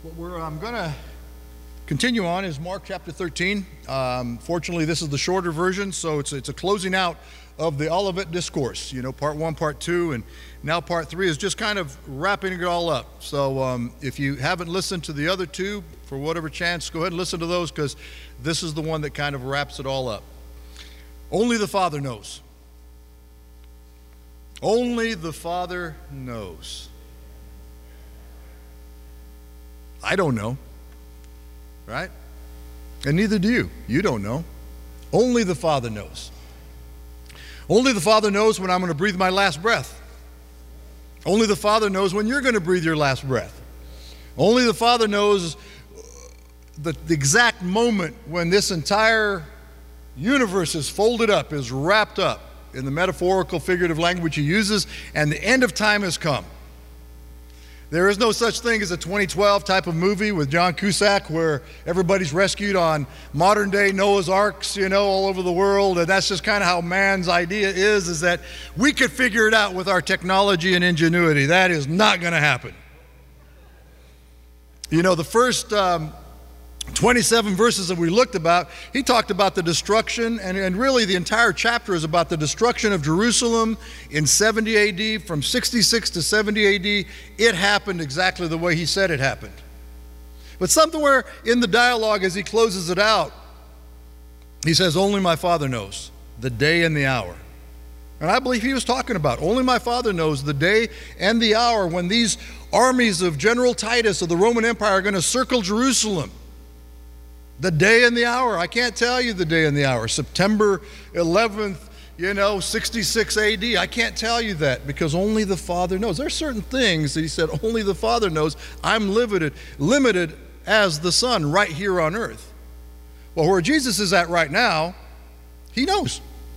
What I'm going to continue on is Mark chapter 13. Fortunately, this is the shorter version, so it's a closing out of the Olivet Discourse. You know, part 1, part 2, and now part 3 is just kind of wrapping it all up. So if you haven't listened to the other two, for whatever chance, go ahead and listen to those, because this is the one that kind of wraps it all up. Only the Father knows. Only the Father knows. I don't know, right? And neither do you. You don't know. Only the Father knows. Only the Father knows when I'm going to breathe my last breath. Only the Father knows when you're going to breathe your last breath. Only the Father knows the exact moment when this entire universe is folded up, is wrapped up in the metaphorical, figurative language he uses, and the end of time has come. There is no such thing as a 2012 type of movie with John Cusack where everybody's rescued on modern day Noah's Arks, you know, all over the world. And that's just kind of how man's idea is that we could figure it out with our technology and ingenuity. That is not going to happen. You know, the first 27 verses that we looked about, he talked about the destruction, and really the entire chapter is about the destruction of Jerusalem in 70 AD. From 66 to 70 AD, it happened exactly the way he said it happened. But somewhere in the dialogue as he closes it out, he says, only my Father knows the day and the hour. And I believe he was talking about only my Father knows the day and the hour when these armies of General Titus of the Roman Empire are going to circle Jerusalem. The day and the hour, I can't tell you the day and the hour. September 11th, 66 AD. I can't tell you that because only the Father knows. There are certain things that he said only the Father knows. I'm limited as the Son right here on earth. Well, where Jesus is at right now, he knows.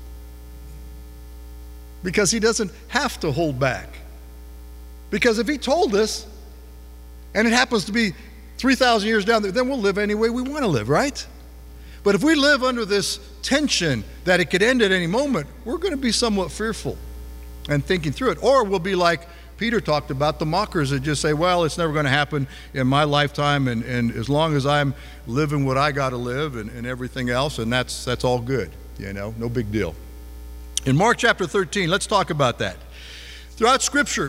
Because he doesn't have to hold back. Because if he told us, and it happens to be 3,000 years down there, then we'll live any way we want to live, right? But if we live under this tension that it could end at any moment, we're going to be somewhat fearful and thinking through it. Or we'll be like Peter talked about, the mockers that just say, well, it's never going to happen in my lifetime, and as long as I'm living what I got to live and everything else, and that's all good, no big deal. In Mark chapter 13, let's talk about that. Throughout Scripture,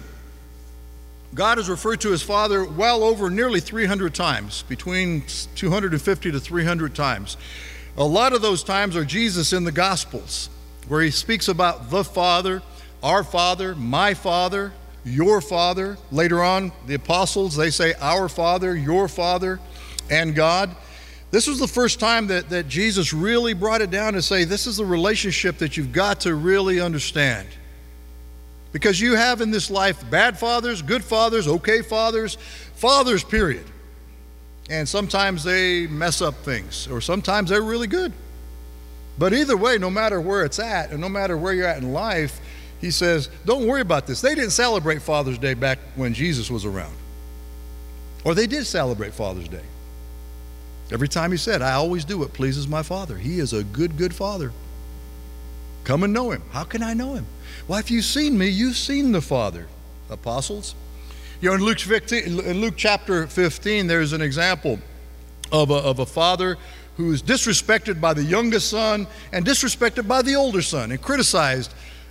God is referred to as Father well over nearly 300 times, between 250 to 300 times. A lot of those times are Jesus in the Gospels, where he speaks about the Father, our Father, my Father, your Father. Later on, the apostles, they say our Father, your Father, and God. This was the first time that Jesus really brought it down to say, this is the relationship that you've got to really understand. Because you have in this life bad fathers, good fathers, okay fathers, fathers, period. And sometimes they mess up things, or sometimes they're really good. But either way, no matter where it's at, and no matter where you're at in life, he says, don't worry about this. They didn't celebrate Father's Day back when Jesus was around. Or they did celebrate Father's Day. Every time he said, I always do what pleases my Father. He is a good, good Father. Come and know him. How can I know him? Well, if you've seen me, you've seen the Father, apostles. In Luke chapter 15, there's an example of a father who is disrespected by the youngest son and disrespected by the older son, and criticized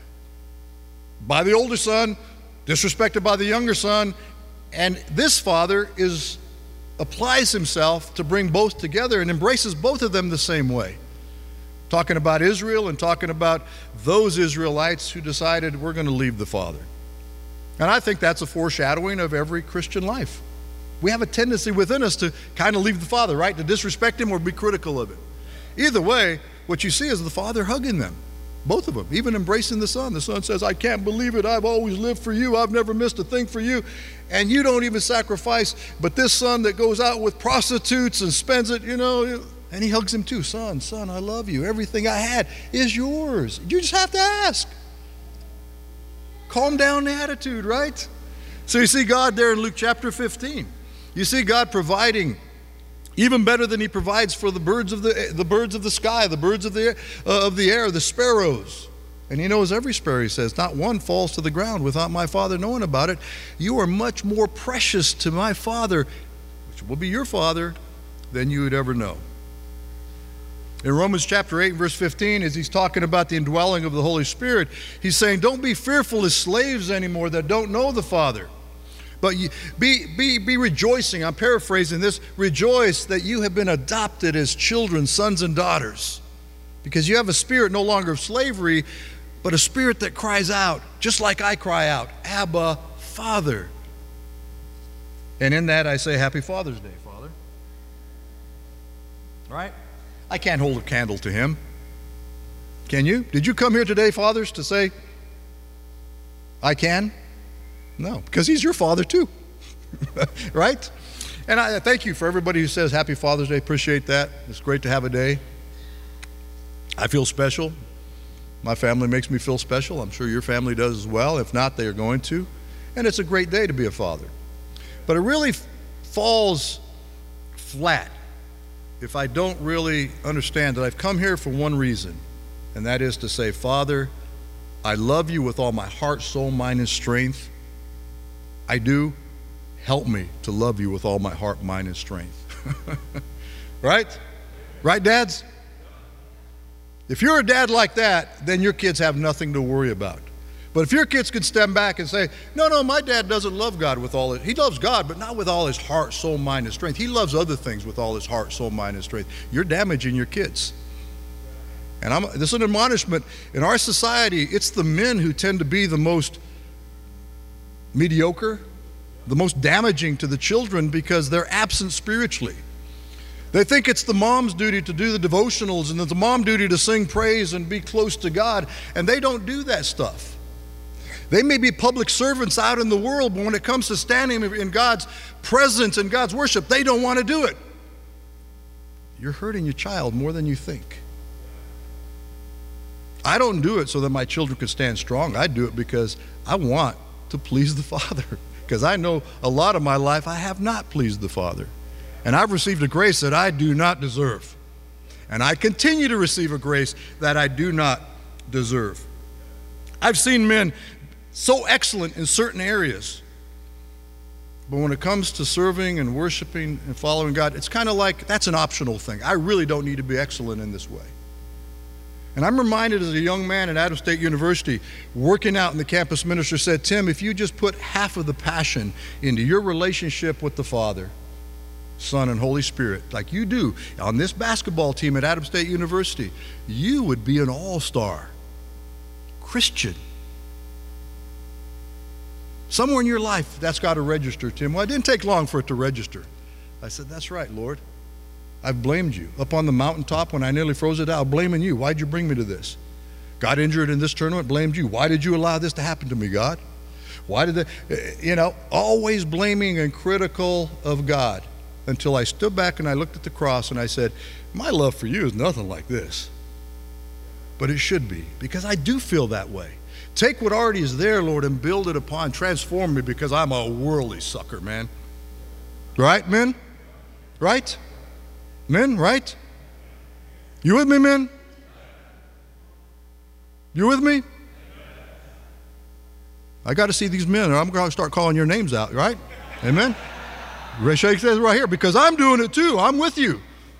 by the older son, disrespected by the younger son. And this father applies himself to bring both together and embraces both of them the same way. Talking about Israel and talking about those Israelites who decided we're going to leave the Father. And I think that's a foreshadowing of every Christian life. We have a tendency within us to kind of leave the Father, right? To disrespect him or be critical of him. Either way, what you see is the Father hugging them, both of them, even embracing the Son. The Son says, I can't believe it. I've always lived for you. I've never missed a thing for you. And you don't even sacrifice. But this son that goes out with prostitutes and spends it, and he hugs him too. Son, I love you. Everything I had is yours. You just have to ask. Calm down the attitude, right? So you see God there in Luke chapter 15. You see God providing even better than he provides for the birds of the sky, the birds of the air, the sparrows. And he knows every sparrow, he says. Not one falls to the ground without my Father knowing about it. You are much more precious to my Father, which will be your Father, than you would ever know. In Romans chapter 8, verse 15, as he's talking about the indwelling of the Holy Spirit, he's saying, don't be fearful as slaves anymore that don't know the Father. But be rejoicing. I'm paraphrasing this. Rejoice that you have been adopted as children, sons and daughters. Because you have a spirit no longer of slavery, but a spirit that cries out, just like I cry out, Abba, Father. And in that I say, Happy Father's Day, Father. Right? I can't hold a candle to him. Can you? Did you come here today, fathers, to say, I can? No, because he's your father too. Right? And I thank you for everybody who says Happy Father's Day. Appreciate that. It's great to have a day. I feel special. My family makes me feel special. I'm sure your family does as well. If not, they are going to. And it's a great day to be a father. But it really falls flat if I don't really understand that I've come here for one reason, and that is to say, Father, I love you with all my heart, soul, mind, and strength. I do. Help me to love you with all my heart, mind, and strength. Right? Right, dads? If you're a dad like that, then your kids have nothing to worry about. But if your kids can stand back and say, no, my dad doesn't love God with all he loves God, but not with all his heart, soul, mind, and strength. He loves other things with all his heart, soul, mind, and strength. You're damaging your kids. And this is an admonishment. In our society, it's the men who tend to be the most mediocre, the most damaging to the children because they're absent spiritually. They think it's the mom's duty to do the devotionals and it's the mom's duty to sing praise and be close to God, and they don't do that stuff. They may be public servants out in the world, but when it comes to standing in God's presence and God's worship, they don't want to do it. You're hurting your child more than you think. I don't do it so that my children can stand strong. I do it because I want to please the Father. Because I know a lot of my life I have not pleased the Father. And I've received a grace that I do not deserve. And I continue to receive a grace that I do not deserve. I've seen men so excellent in certain areas, but when it comes to serving and worshiping and following God, it's kind of like that's an optional thing. I really don't need to be excellent in this way. And I'm reminded as a young man at Adams State University, working out in the campus minister said, Tim, if you just put half of the passion into your relationship with the Father, Son, and Holy Spirit, like you do on this basketball team at Adams State University, you would be an all-star Christian. Somewhere in your life, that's got to register, Tim. Well, it didn't take long for it to register. I said, that's right, Lord. I've blamed you. Up on the mountaintop when I nearly froze to death, I'm blaming you. Why'd you bring me to this? Got injured in this tournament, blamed you. Why did you allow this to happen to me, God? Why did that? Always blaming and critical of God until I stood back and I looked at the cross and I said, my love for you is nothing like this. But it should be, because I do feel that way. Take what already is there, Lord, and build it upon. Transform me because I'm a worldly sucker, man. Right, men? Right? Men, right? You with me, men? You with me? I got to see these men, or I'm going to start calling your names out, right? Amen? Ray Shake says right here, because I'm doing it too. I'm with you.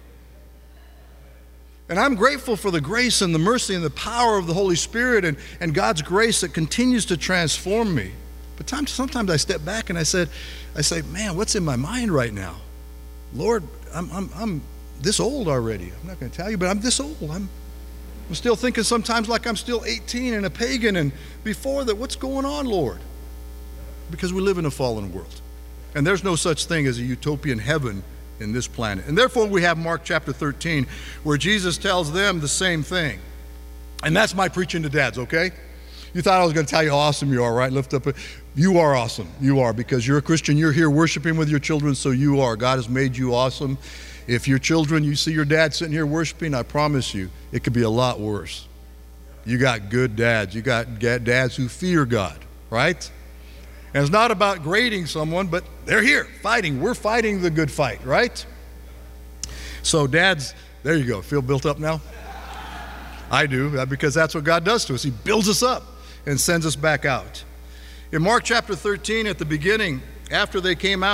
And I'm grateful for the grace and the mercy and the power of the Holy Spirit and God's grace that continues to transform me. But sometimes I step back and I say, man, what's in my mind right now? Lord, I'm this old already. I'm not going to tell you, but I'm this old. I'm still thinking sometimes like I'm still 18 and a pagan, and before that, what's going on, Lord? Because we live in a fallen world. And there's no such thing as a utopian heaven in this planet. And therefore we have Mark chapter 13 where Jesus tells them the same thing. And that's my preaching to dads, okay? You thought I was going to tell you how awesome you are, right? Lift up. You are awesome. You are, because you're a Christian. You're here worshiping with your children, so you are. God has made you awesome. If your children, you see your dad sitting here worshiping, I promise you, it could be a lot worse. You got good dads. You got dads who fear God, right? And it's not about grading someone, but they're here fighting. We're fighting the good fight, right? So dads, there you go. Feel built up now? I do, because that's what God does to us. He builds us up and sends us back out. In Mark chapter 13, at the beginning, after they came out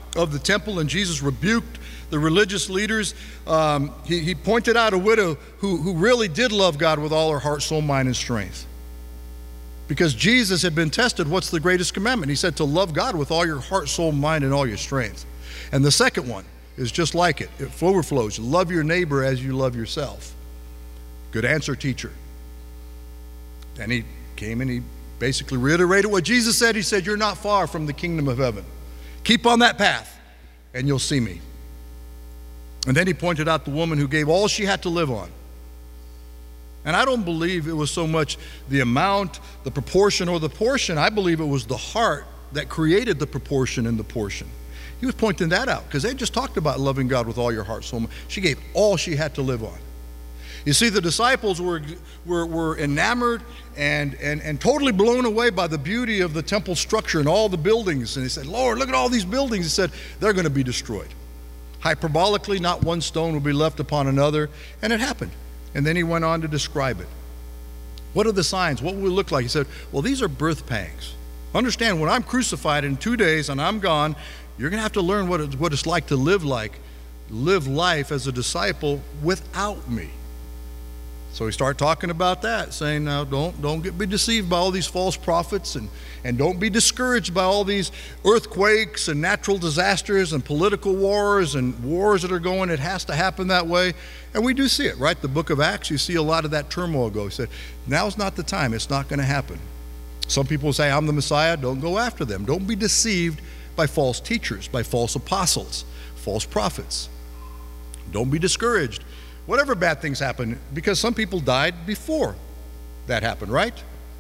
of the temple, and Jesus rebuked the religious leaders. He pointed out a widow who really did love God with all her heart, soul, mind, and strength. Because Jesus had been tested, what's the greatest commandment? He said to love God with all your heart, soul, mind, and all your strength. And the second one is just like it. It overflows. Love your neighbor as you love yourself. Good answer, teacher. And he came and he basically reiterated what Jesus said. He said, you're not far from the kingdom of heaven. Keep on that path and you'll see me. And then he pointed out the woman who gave all she had to live on. And I don't believe it was so much the amount, the proportion, or the portion. I believe it was the heart that created the proportion and the portion. He was pointing that out because they just talked about loving God with all your heart, soul, mind. She gave all she had to live on. You see, the disciples were enamored and totally blown away by the beauty of the temple structure and all the buildings. And they said, Lord, look at all these buildings. He said, they're going to be destroyed. Hyperbolically, not one stone will be left upon another. And it happened. And then he went on to describe it. What are the signs? What will it look like? He said, well, these are birth pangs. Understand, when I'm crucified in 2 days and I'm gone, you're going to have to learn what it's like to live life as a disciple without me. So he started talking about that, saying, now don't be deceived by all these false prophets, and don't be discouraged by all these earthquakes and natural disasters and political wars and wars that are going. It has to happen that way. And we do see it, right? The book of Acts, you see a lot of that turmoil go. He said, now's not the time. It's not going to happen. Some people say, I'm the Messiah. Don't go after them. Don't be deceived by false teachers, by false apostles, false prophets. Don't be discouraged. Whatever bad things happen, because some people died before that happened, right?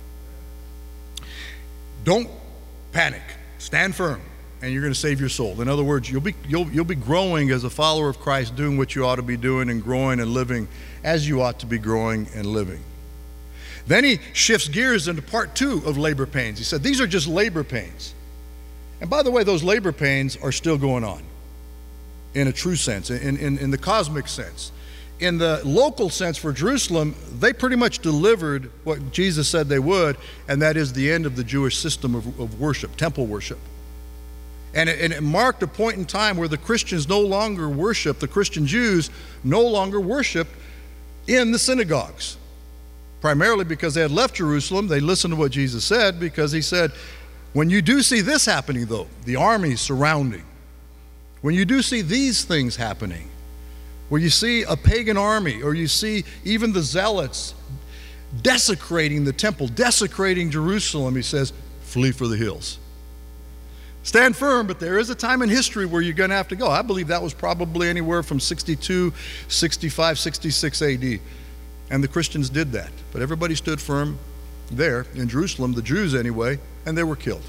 Don't panic. Stand firm, and you're going to save your soul. In other words, you'll be growing as a follower of Christ, doing what you ought to be doing and growing and living as you ought to be growing and living. Then he shifts gears into part 2 of labor pains. He said, these are just labor pains. And by the way, those labor pains are still going on in a true sense, in the cosmic sense. In the local sense for Jerusalem, they pretty much delivered what Jesus said they would, and that is the end of the Jewish system of worship, temple worship. And it marked a point in time where the Christians no longer worshiped, the Christian Jews no longer worshiped in the synagogues. Primarily because they had left Jerusalem, they listened to what Jesus said, because he said, when you do see this happening though, the army surrounding, when you do see these things happening, where you see a pagan army, or you see even the zealots desecrating the temple, desecrating Jerusalem, he says, flee for the hills. Stand firm, but there is a time in history where you're going to have to go. I believe that was probably anywhere from 62, 65, 66 AD. And the Christians did that. But everybody stood firm there in Jerusalem, the Jews anyway, and they were killed.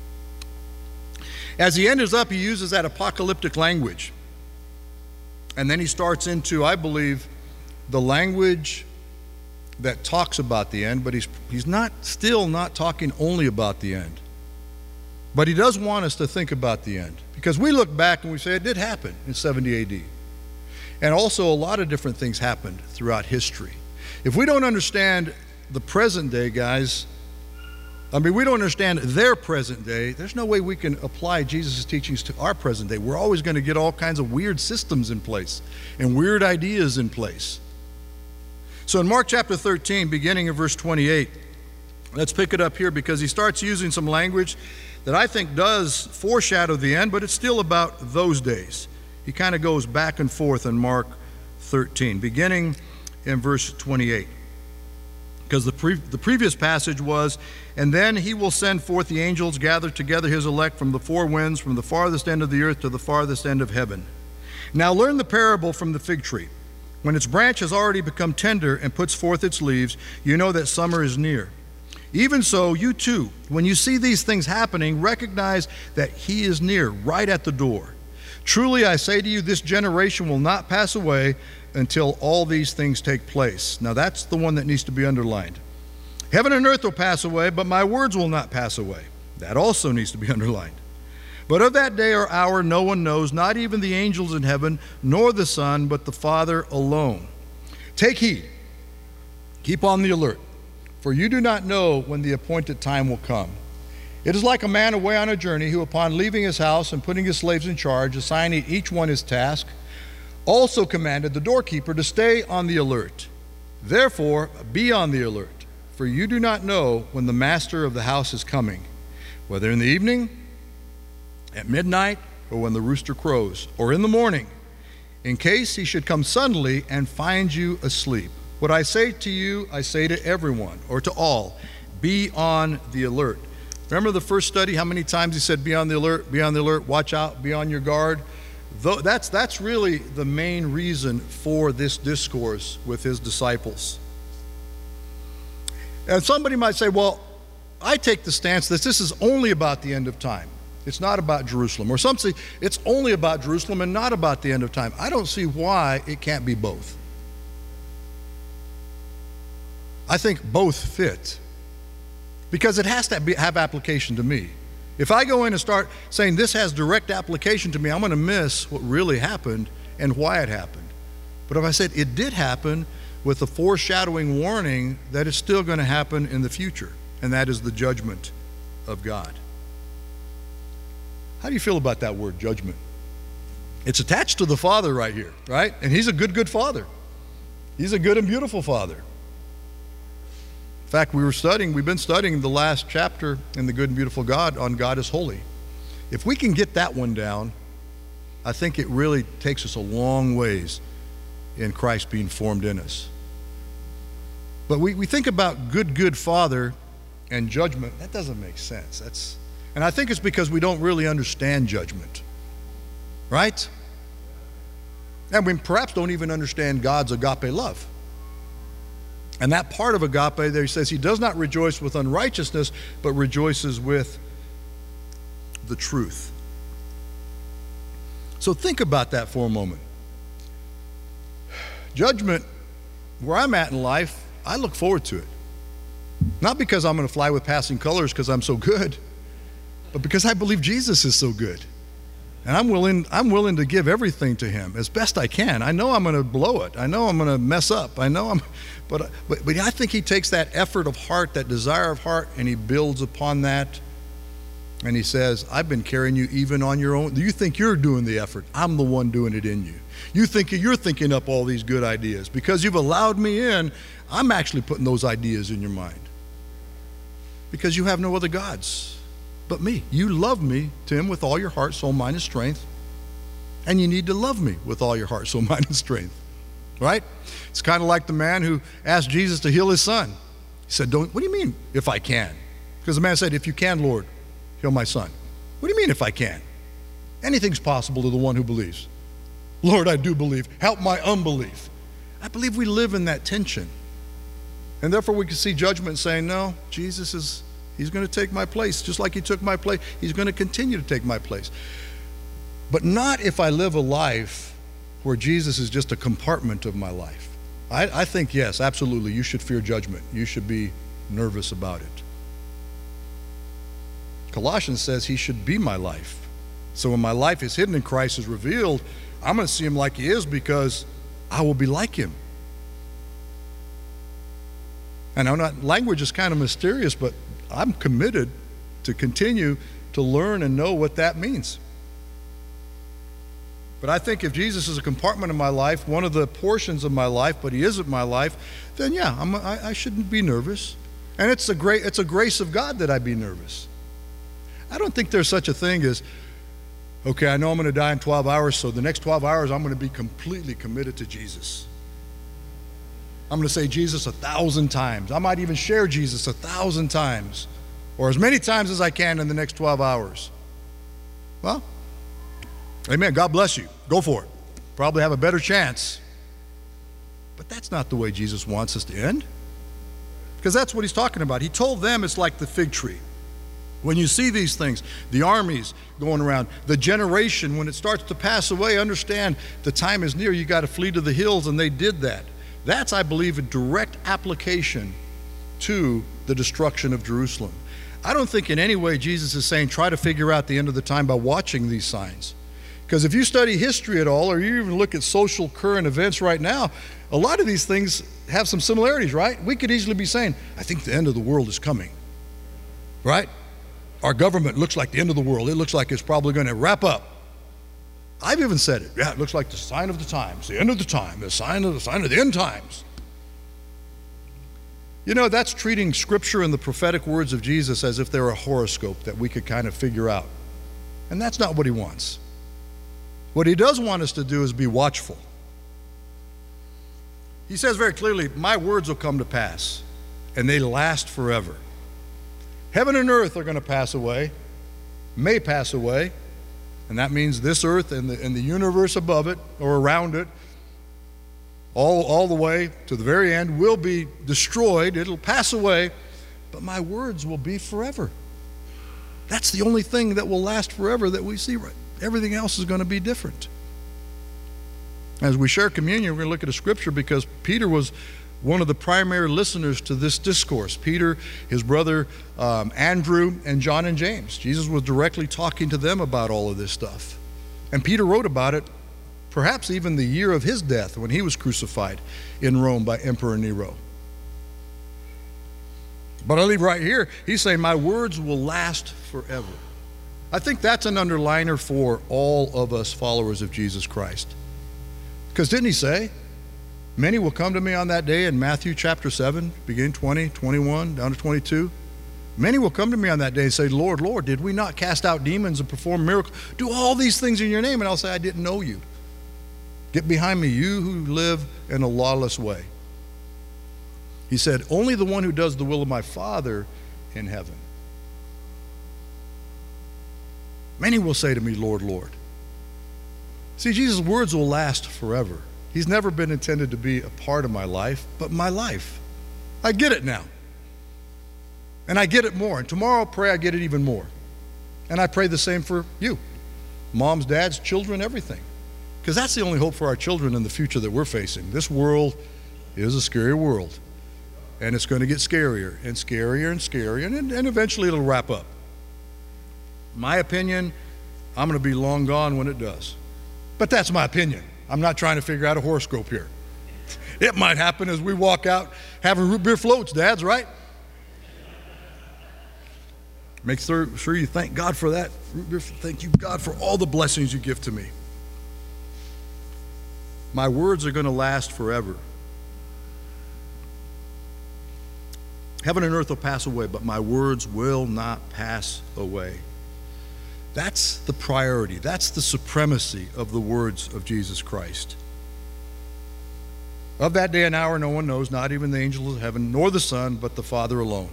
As he ends up, he uses that apocalyptic language. And then he starts into, I believe, the language that talks about the end, but he's still not talking only about the end. But he does want us to think about the end, because we look back and we say it did happen in 70 AD. And also a lot of different things happened throughout history. If we don't understand the present day, guys, we don't understand their present day, there's no way we can apply Jesus' teachings to our present day. We're always going to get all kinds of weird systems in place and weird ideas in place. So in Mark chapter 13, beginning of verse 28, let's pick it up here, because he starts using some language that I think does foreshadow the end, but it's still about those days. He kind of goes back and forth in Mark 13, beginning in verse 28. Because the previous passage was, and then he will send forth the angels, gather together his elect from the four winds, from the farthest end of the earth to the farthest end of heaven. Now learn the parable from the fig tree. When its branch has already become tender and puts forth its leaves, you know that summer is near. Even so, you too, when you see these things happening, recognize that he is near, right at the door. Truly I say to you, this generation will not pass away until all these things take place. Now that's the one that needs to be underlined. Heaven and earth will pass away, but my words will not pass away. That also needs to be underlined. But of that day or hour no one knows, not even the angels in heaven, nor the Son, but the Father alone. Take heed, keep on the alert, for you do not know when the appointed time will come. It is like a man away on a journey who, upon leaving his house and putting his slaves in charge, assigning each one his task, also commanded the doorkeeper to stay on the alert. Therefore, be on the alert, for you do not know when the master of the house is coming, whether in the evening, at midnight, or when the rooster crows, or in the morning, in case he should come suddenly and find you asleep. What I say to you, I say to everyone, or to all, be on the alert. Remember the first study, how many times he said, be on the alert, watch out, be on your guard? That's really the main reason for this discourse with his disciples. And somebody might say, well, I take the stance that this is only about the end of time. It's not about Jerusalem. Or some say it's only about Jerusalem and not about the end of time. I don't see why it can't be both. I think both fit, because it has to have application to me. If I go in and start saying this has direct application to me, I'm going to miss what really happened and why it happened. But if I said it did happen with a foreshadowing warning that it's still going to happen in the future, and that is the judgment of God. How do you feel about that word, judgment? It's attached to the Father right here, right? And he's a good, good Father. He's a good and beautiful Father. In fact, we've been studying the last chapter in the Good and Beautiful God on God is Holy. If we can get that one down, I think it really takes us a long ways in Christ being formed in us. But we think about good, good Father and judgment. That doesn't make sense. And I think it's because we don't really understand judgment, right? And we perhaps don't even understand God's agape love. And that part of agape there, he says, he does not rejoice with unrighteousness, but rejoices with the truth. So think about that for a moment. Judgment, where I'm at in life, I look forward to it. Not because I'm going to fly with passing colors because I'm so good, but because I believe Jesus is so good. And I'm willing to give everything to him as best I can. I know I'm going to blow it. I know I'm going to mess up. But I think he takes that effort of heart, that desire of heart, and he builds upon that. And he says, I've been carrying you even on your own. You think you're doing the effort. I'm the one doing it in you. You think you're thinking up all these good ideas. Because you've allowed me in, I'm actually putting those ideas in your mind. Because you have no other gods but me. You love me, Tim, with all your heart, soul, mind, and strength. And you need to love me with all your heart, soul, mind, and strength. Right? It's kind of like the man who asked Jesus to heal his son. He said, what do you mean, if I can? Because the man said, if you can, Lord, heal my son. What do you mean, if I can? Anything's possible to the one who believes. Lord, I do believe. Help my unbelief. I believe we live in that tension. And therefore we can see judgment saying, no, he's going to take my place. Just like he took my place, he's going to continue to take my place. But not if I live a life where Jesus is just a compartment of my life. I think, yes, absolutely, you should fear judgment. You should be nervous about it. Colossians says he should be my life. So when my life is hidden in Christ is revealed, I'm going to see him like he is because I will be like him. And I know language is kind of mysterious, but I'm committed to continue to learn and know what that means. But I think if Jesus is a compartment of my life, one of the portions of my life, but he isn't my life, then yeah, I shouldn't be nervous. And it's a grace of God that I be nervous. I don't think there's such a thing as, okay, I know I'm going to die in 12 hours, so the next 12 hours I'm going to be completely committed to Jesus. I'm going to say Jesus 1,000 times. I might even share Jesus 1,000 times, or as many times as I can in the next 12 hours. Well, amen. God bless you. Go for it. Probably have a better chance. But that's not the way Jesus wants us to end. Because that's what he's talking about. He told them it's like the fig tree. When you see these things, the armies going around, the generation, when it starts to pass away, understand the time is near. You got to flee to the hills, and they did that. That's, I believe, a direct application to the destruction of Jerusalem. I don't think in any way Jesus is saying try to figure out the end of the time by watching these signs. Because if you study history at all, or you even look at social current events right now, a lot of these things have some similarities, right? We could easily be saying, I think the end of the world is coming, right? our government looks like the end of the world. It looks like it's probably going to wrap up. I've even said it. Yeah, it looks like the sign of the times, the end of the time, the sign of the end times. You know, that's treating Scripture and the prophetic words of Jesus as if they're a horoscope that we could kind of figure out. And that's not what he wants. What he does want us to do is be watchful. He says very clearly, my words will come to pass, and they last forever. Heaven and earth are going to pass away, may pass away, and that means this earth and the universe above it or around it, all the way to the very end, will be destroyed. It'll pass away, but my words will be forever. That's the only thing that will last forever that we see. Right? Everything else is going to be different. As we share communion, we're going to look at a scripture because Peter was one of the primary listeners to this discourse. Peter, his brother Andrew, and John and James. Jesus was directly talking to them about all of this stuff. And Peter wrote about it perhaps even the year of his death when he was crucified in Rome by Emperor Nero. But I leave right here, he's saying, my words will last forever. I think that's an underliner for all of us followers of Jesus Christ. Because didn't he say, many will come to me on that day in Matthew chapter 7, beginning 20, 21, down to 22. Many will come to me on that day and say, Lord, Lord, did we not cast out demons and perform miracles? Do all these things in your name? And I'll say, I didn't know you. Get behind me, you who live in a lawless way. He said, only the one who does the will of my Father in heaven. Many will say to me, Lord, Lord. See, Jesus' words will last forever. He's never been intended to be a part of my life, but my life. I get it now. And I get it more. And tomorrow I'll pray I get it even more. And I pray the same for you. Moms, dads, children, everything. Because that's the only hope for our children in the future that we're facing. This world is a scary world. And it's going to get scarier and scarier and scarier. And eventually it'll wrap up. My opinion, I'm going to be long gone when it does. But that's my opinion. I'm not trying to figure out a horoscope here. It might happen as we walk out having root beer floats, dads, right? Make sure you thank God for that. Root beer, thank you, God, for all the blessings you give to me. My words are going to last forever. Heaven and earth will pass away, but my words will not pass away. That's the priority. That's the supremacy of the words of Jesus Christ. Of that day and hour no one knows, not even the angels of heaven, nor the Son, but the Father alone.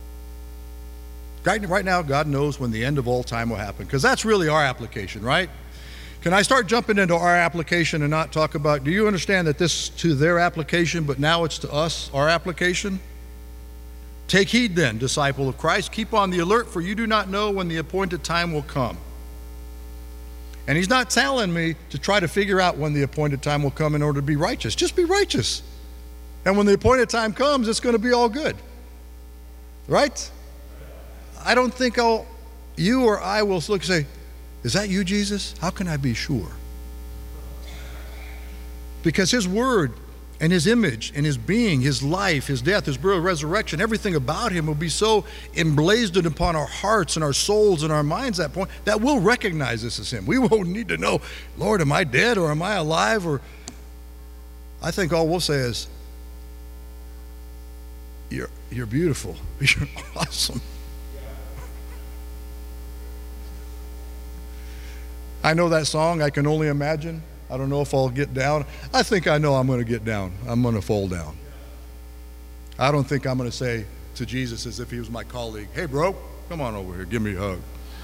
Right now, God knows when the end of all time will happen, because that's really our application, right? Can I start jumping into our application and not talk about, do you understand that this is to their application, but now it's to us, our application? Take heed then, disciple of Christ. Keep on the alert, for you do not know when the appointed time will come. And he's not telling me to try to figure out when the appointed time will come in order to be righteous. Just be righteous. And when the appointed time comes, it's going to be all good. Right? I don't think you or I will look and say, is that you, Jesus? How can I be sure? Because his word and his image and his being, his life, his death, his burial, resurrection, everything about him will be so emblazoned upon our hearts and our souls and our minds at that point that we'll recognize this as him. We won't need to know, Lord, am I dead or am I alive? Or I think all we'll say is, you're beautiful. You're awesome. I know that song, I Can Only Imagine. I don't know if I'll get down. I think I know I'm going to get down. I'm going to fall down. I don't think I'm going to say to Jesus as if he was my colleague, hey, bro, come on over here, give me a hug.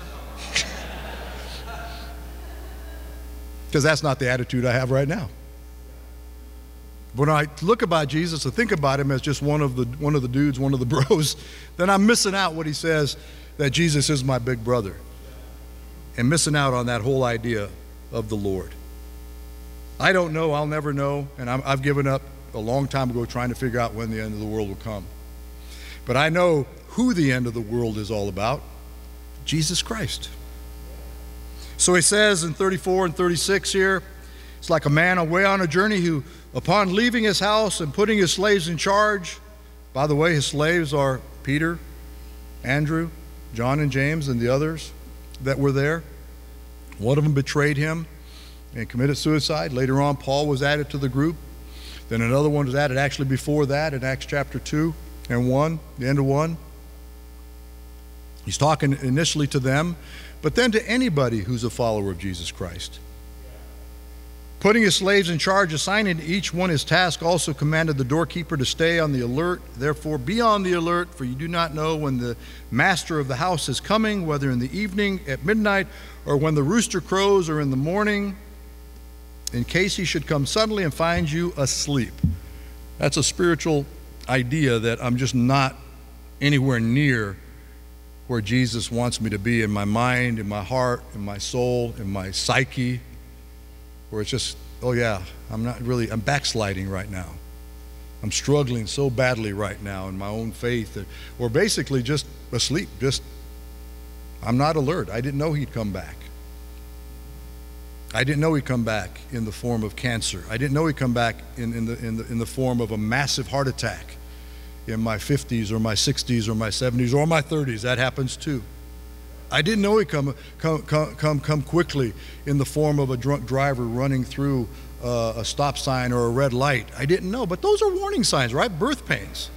Because that's not the attitude I have right now. When I look about Jesus and think about him as just one of the dudes, one of the bros, then I'm missing out what he says, that Jesus is my big brother. And missing out on that whole idea of the Lord. I don't know, I'll never know, and I've given up a long time ago trying to figure out when the end of the world will come. But I know who the end of the world is all about, Jesus Christ. So he says in 34 and 36 here, it's like a man away on a journey who, upon leaving his house and putting his slaves in charge, by the way, his slaves are Peter, Andrew, John and James and the others that were there. One of them betrayed him and committed suicide. Later on, Paul was added to the group. Then another one was added actually before that in Acts chapter 2 and 1, the end of 1. He's talking initially to them, but then to anybody who's a follower of Jesus Christ. Putting his slaves in charge, assigning to each one his task, also commanded the doorkeeper to stay on the alert. Therefore, be on the alert, for you do not know when the master of the house is coming, whether in the evening, at midnight, or when the rooster crows, or in the morning, in case he should come suddenly and find you asleep. That's a spiritual idea that I'm just not anywhere near where Jesus wants me to be in my mind, in my heart, in my soul, in my psyche, where it's just, oh yeah, I'm backsliding right now. I'm struggling so badly right now in my own faith, or basically just asleep, I'm not alert. I didn't know he'd come back. I didn't know he'd come back in the form of cancer. I didn't know he'd come back in the form of a massive heart attack in my 50s or my 60s or my 70s or my 30s. That happens too. I didn't know he'd come quickly in the form of a drunk driver running through a stop sign or a red light. I didn't know, but those are warning signs, right? Birth pains.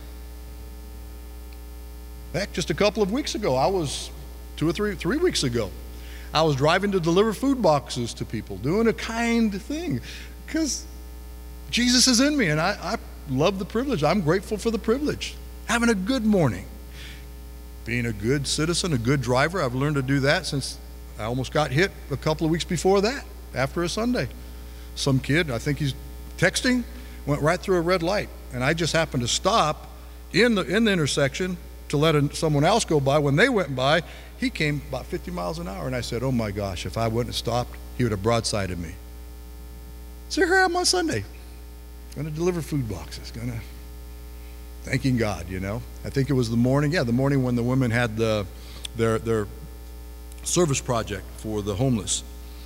Heck, just a couple of weeks ago, I was 3 weeks ago, I was driving to deliver food boxes to people, doing a kind thing, because Jesus is in me, and I love the privilege. I'm grateful for the privilege. Having a good morning. Being a good citizen, a good driver. I've learned to do that since I almost got hit a couple of weeks before that, after a Sunday. Some kid, I think he's texting, went right through a red light, and I just happened to stop in the intersection to let someone else go by. When they went by, he came about 50 miles an hour, and I said, oh my gosh, if I wouldn't have stopped, he would have broadsided me. So here I am on Sunday, going to deliver food boxes, thanking God, you know. I think it was the morning when the women had their service project for the homeless.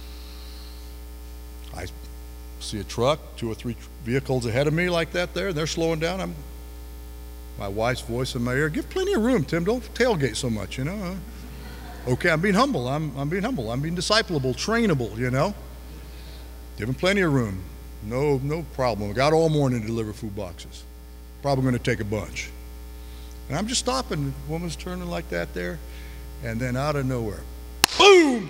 I see a truck, 2 or 3 vehicles ahead of me like that there, and they're slowing down. My wife's voice in my ear, give plenty of room, Tim, don't tailgate so much, you know. Okay, I'm being humble, I'm being humble, I'm being disciplable, trainable, you know. Give him plenty of room, no problem. I got all morning to deliver food boxes. Probably going to take a bunch. And I'm just stopping, the woman's turning like that there, and then out of nowhere, boom,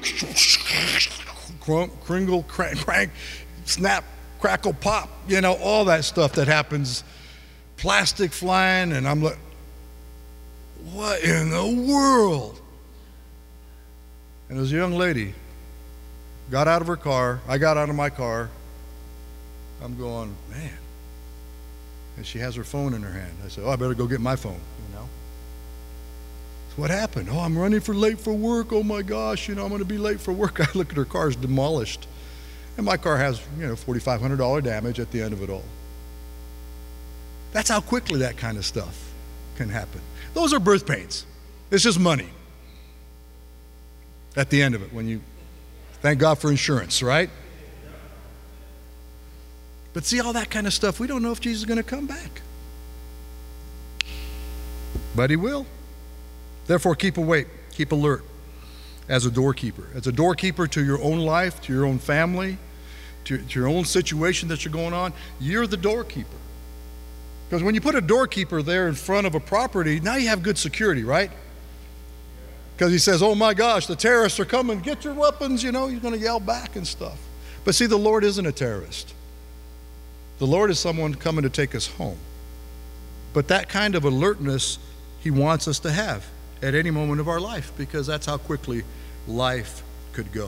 kringle, crank, snap, crackle, pop, you know, all that stuff that happens, plastic flying, and I'm like, what in the world? And there's a young lady, got out of her car, I got out of my car, I'm going, man. And she has her phone in her hand. I said, oh, I better go get my phone, you know. So what happened? Oh, I'm running late for work. Oh my gosh, you know, I'm going to be late for work. I look at her car's demolished. And my car has, you know, $4,500 damage at the end of it all. That's how quickly that kind of stuff can happen. Those are birth pains. It's just money at the end of it when you thank God for insurance, right? But see, all that kind of stuff, we don't know if Jesus is going to come back. But he will. Therefore, keep awake, keep alert as a doorkeeper. As a doorkeeper to your own life, to your own family, to your own situation that you're going on, you're the doorkeeper. Because when you put a doorkeeper there in front of a property, now you have good security, right? Because he says, oh my gosh, the terrorists are coming, get your weapons, you know, he's going to yell back and stuff. But see, the Lord isn't a terrorist. The Lord is someone coming to take us home. But that kind of alertness he wants us to have at any moment of our life, because that's how quickly life could go.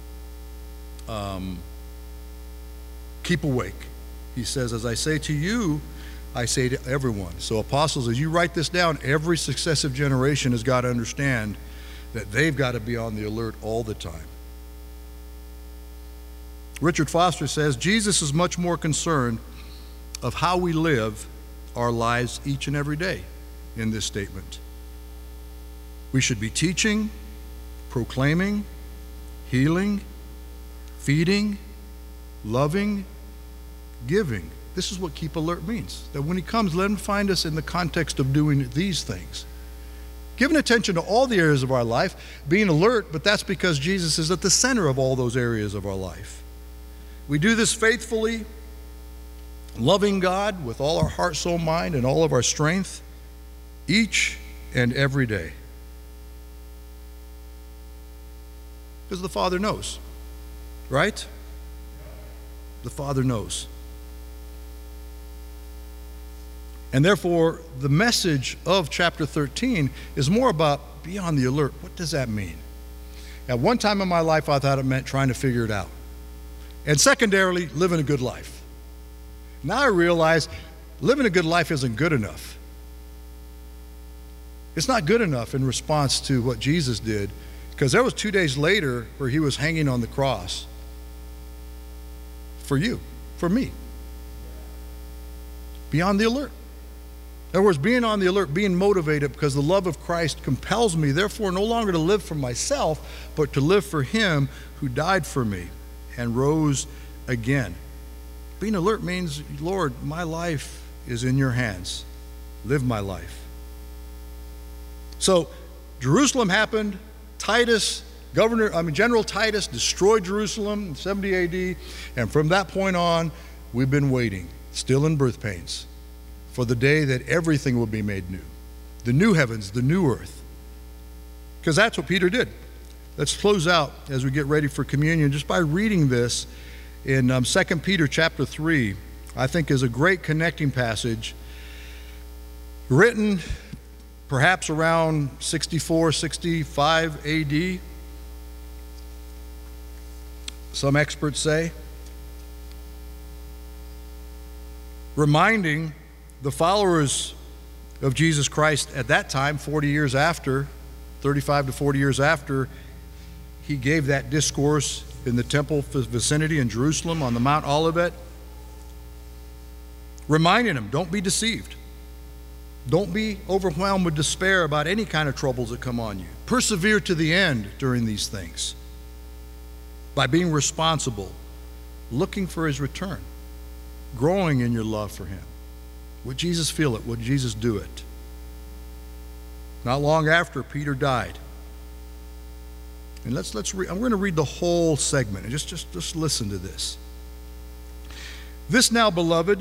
Keep awake. He says, as I say to you, I say to everyone. So apostles, as you write this down, every successive generation has got to understand that they've got to be on the alert all the time. Richard Foster says, Jesus is much more concerned of how we live our lives each and every day in this statement. We should be teaching, proclaiming, healing, feeding, loving, giving. This is what keep alert means. That when he comes, let him find us in the context of doing these things. giving attention to all the areas of our life, being alert, but that's because Jesus is at the center of all those areas of our life. We do this faithfully, loving God with all our heart, soul, mind, and all of our strength, each and every day. Because the Father knows, right? The Father knows. And therefore, the message of chapter 13 is more about be on the alert. What does that mean? At one time in my life, I thought it meant trying to figure it out. And secondarily, living a good life. Now I realize living a good life isn't good enough. It's not good enough in response to what Jesus did, because there was 2 days later where he was hanging on the cross for you, for me. Be on the alert. In other words, being on the alert, being motivated because the love of Christ compels me, therefore no longer to live for myself, but to live for him who died for me and rose again. Being alert means, Lord, my life is in your hands. Live my life. So Jerusalem happened. General Titus destroyed Jerusalem in 70 AD. And from that point on, we've been waiting, still in birth pains, for the day that everything will be made new. The new heavens, the new earth. Because that's what Peter did. Let's close out as we get ready for communion just by reading this in 2 Peter chapter 3. I think is a great connecting passage written perhaps around 64, 65 AD. Some experts say. Reminding the followers of Jesus Christ at that time, 40 years after, 35 to 40 years after, he gave that discourse in the temple vicinity in Jerusalem on the Mount Olivet, reminding them, don't be deceived. Don't be overwhelmed with despair about any kind of troubles that come on you. Persevere to the end during these things by being responsible, looking for his return, growing in your love for him. Would Jesus feel it? Would Jesus do it? Not long after, Peter died. And let's read. I'm going to read the whole segment and just listen to this. This now, beloved,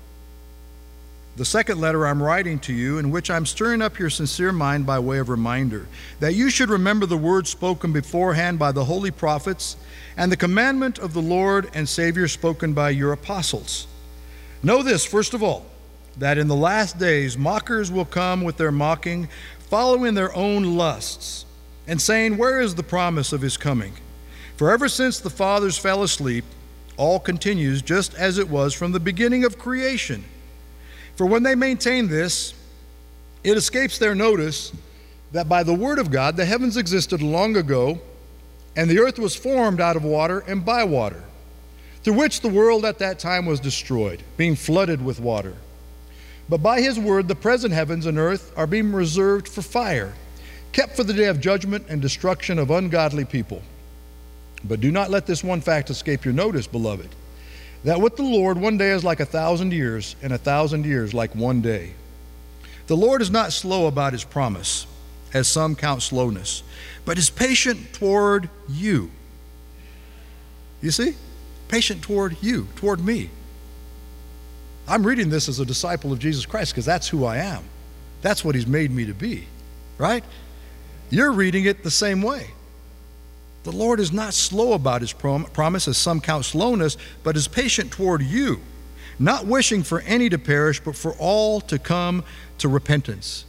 the second letter I'm writing to you, in which I'm stirring up your sincere mind by way of reminder, that you should remember the words spoken beforehand by the holy prophets and the commandment of the Lord and Savior spoken by your apostles. Know this, first of all, that in the last days mockers will come with their mocking, following their own lusts, and saying, where is the promise of his coming? For ever since the fathers fell asleep, all continues just as it was from the beginning of creation. For when they maintain this, it escapes their notice that by the word of God the heavens existed long ago, and the earth was formed out of water and by water, through which the world at that time was destroyed, being flooded with water. But by his word the present heavens and earth are being reserved for fire, kept for the day of judgment and destruction of ungodly people. But do not let this one fact escape your notice, beloved, that with the Lord 1 day is like 1,000 years, and 1,000 years like 1 day. The Lord is not slow about his promise, as some count slowness, but is patient toward you. You see? Patient toward you, toward me. I'm reading this as a disciple of Jesus Christ because that's who I am. That's what he's made me to be, right? You're reading it the same way. The Lord is not slow about his promise, as some count slowness, but is patient toward you, not wishing for any to perish, but for all to come to repentance.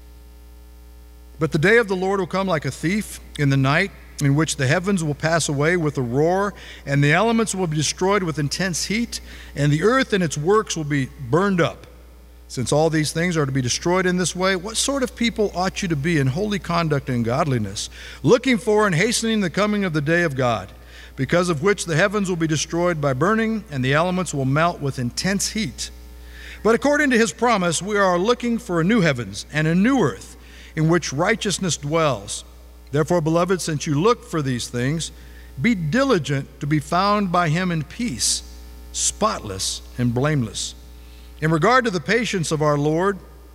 But the day of the Lord will come like a thief in the night, in which the heavens will pass away with a roar, and the elements will be destroyed with intense heat, and the earth and its works will be burned up. Since all these things are to be destroyed in this way, what sort of people ought you to be in holy conduct and godliness, looking for and hastening the coming of the day of God, because of which the heavens will be destroyed by burning, and the elements will melt with intense heat? But according to his promise, we are looking for a new heavens and a new earth, in which righteousness dwells. Therefore, beloved, since you look for these things, be diligent to be found by him in peace, spotless and blameless. In regard to the patience of our Lord,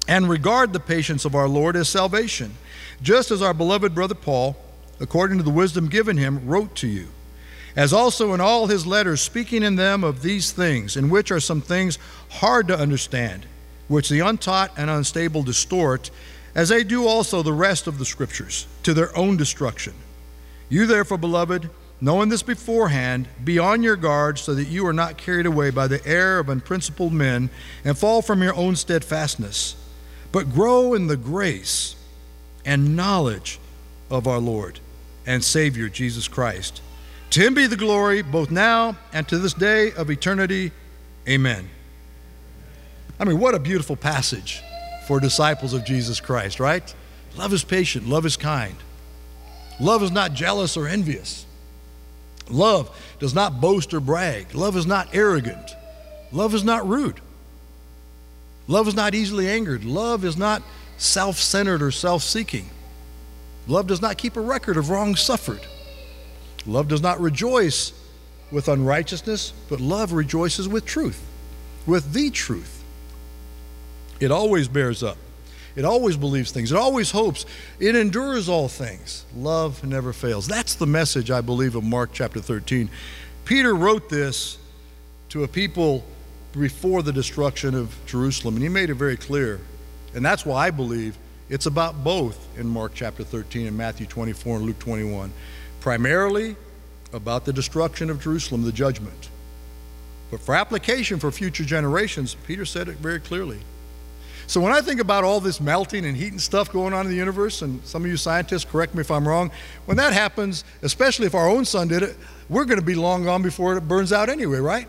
and regard the patience of our Lord as salvation, just as our beloved brother Paul, according to the wisdom given him, wrote to you, as also in all his letters, speaking in them of these things, in which are some things hard to understand, which the untaught and unstable distort, as they do also the rest of the Scriptures, to their own destruction. You therefore, beloved, knowing this beforehand, be on your guard, so that you are not carried away by the error of unprincipled men, and fall from your own steadfastness, but grow in the grace and knowledge of our Lord and Savior Jesus Christ. To him be the glory, both now and to this day of eternity. Amen. I mean, what a beautiful passage for disciples of Jesus Christ, right? Love is patient, love is kind. Love is not jealous or envious. Love does not boast or brag. Love is not arrogant. Love is not rude. Love is not easily angered. Love is not self-centered or self-seeking. Love does not keep a record of wrongs suffered. Love does not rejoice with unrighteousness, but love rejoices with truth, with the truth. It always bears up. It always believes things. It always hopes. It endures all things. Love never fails. That's the message, I believe, of Mark chapter 13. Peter wrote this to a people before the destruction of Jerusalem, and he made it very clear. And that's why I believe it's about both in Mark chapter 13 and Matthew 24 and Luke 21. Primarily about the destruction of Jerusalem, the judgment. But for application for future generations, Peter said it very clearly. So when I think about all this melting and heat and stuff going on in the universe, and some of you scientists, correct me if I'm wrong, when that happens, especially if our own sun did it, we're going to be long gone before it burns out anyway, right?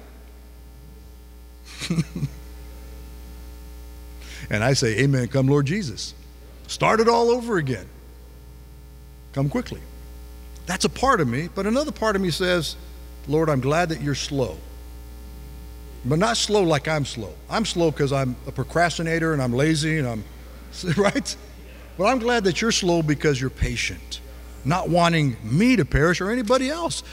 And I say, amen, come Lord Jesus. Start it all over again. Come quickly. That's a part of me, but another part of me says, Lord, I'm glad that you're slow. But not slow like I'm slow. I'm slow because I'm a procrastinator and I'm lazy and I'm, right? But I'm glad that you're slow because you're patient, not wanting me to perish or anybody else.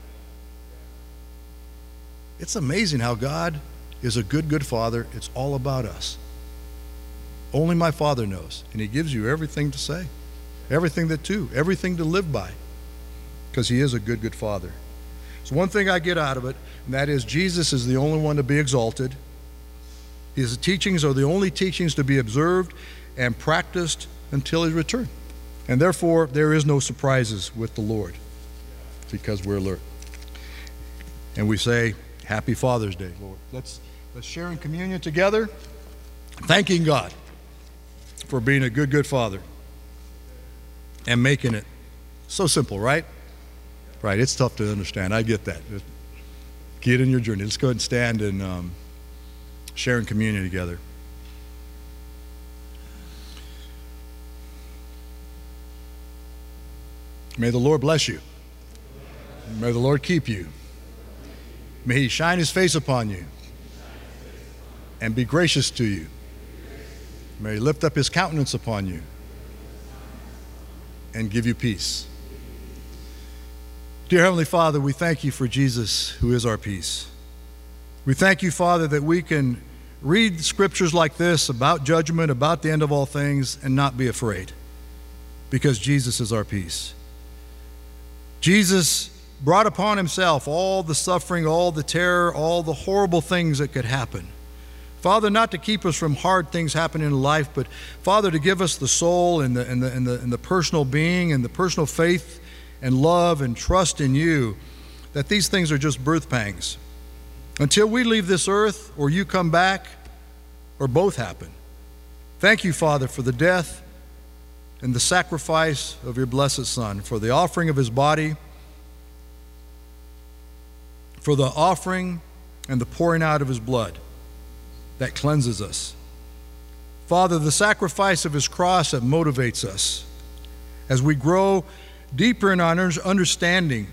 It's amazing how God is a good, good Father. It's all about us. Only my Father knows. And he gives you everything to say, everything to do, everything to live by, because he is a good, good Father. So one thing I get out of it, and that is Jesus is the only one to be exalted. His teachings are the only teachings to be observed and practiced until his return. And therefore, there is no surprises with the Lord because we're alert. And we say, Happy Father's Day, Lord. Let's share in communion together, thanking God for being a good, good Father and making it so simple, right? Right, it's tough to understand. I get that. Get in your journey. Let's go ahead and stand and share in communion together. May the Lord bless you. May the Lord keep you. May he shine his face upon you and be gracious to you. May he lift up his countenance upon you and give you peace. Dear Heavenly Father, we thank you for Jesus, who is our peace. We thank you, Father, that we can read scriptures like this about judgment, about the end of all things, and not be afraid, because Jesus is our peace. Jesus brought upon himself all the suffering, all the terror, all the horrible things that could happen. Father, not to keep us from hard things happening in life, but Father, to give us the soul and the personal being and the personal faith and love and trust in you, that these things are just birth pangs. Until we leave this earth or you come back or both happen. Thank you, Father, for the death and the sacrifice of your blessed Son, for the offering of his body, for the offering and the pouring out of his blood that cleanses us. Father, the sacrifice of his cross that motivates us as we grow deeper in our understanding,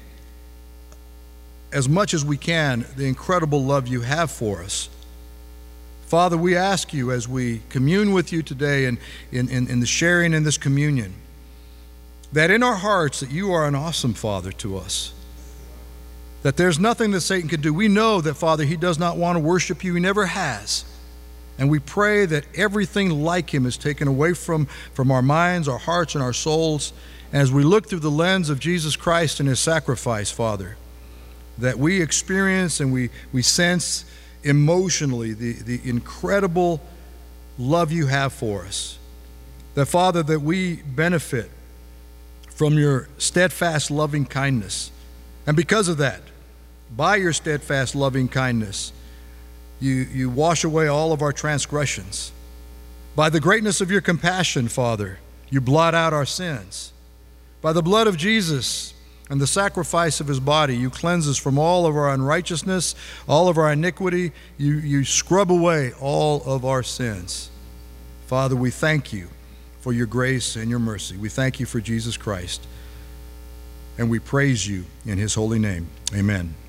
as much as we can, the incredible love you have for us. Father, we ask you as we commune with you today and in the sharing in this communion, that in our hearts that you are an awesome Father to us, that there's nothing that Satan can do. We know that, Father, he does not want to worship you. He never has. And we pray that everything like him is taken away from our minds, our hearts, and our souls. And as we look through the lens of Jesus Christ and his sacrifice, Father, that we experience and we sense emotionally the incredible love you have for us. That, Father, that we benefit from your steadfast loving kindness. And because of that, by your steadfast loving kindness, you wash away all of our transgressions. By the greatness of your compassion, Father, you blot out our sins. By the blood of Jesus and the sacrifice of his body, you cleanse us from all of our unrighteousness, all of our iniquity. You scrub away all of our sins. Father, we thank you for your grace and your mercy. We thank you for Jesus Christ, and we praise you in his holy name. Amen.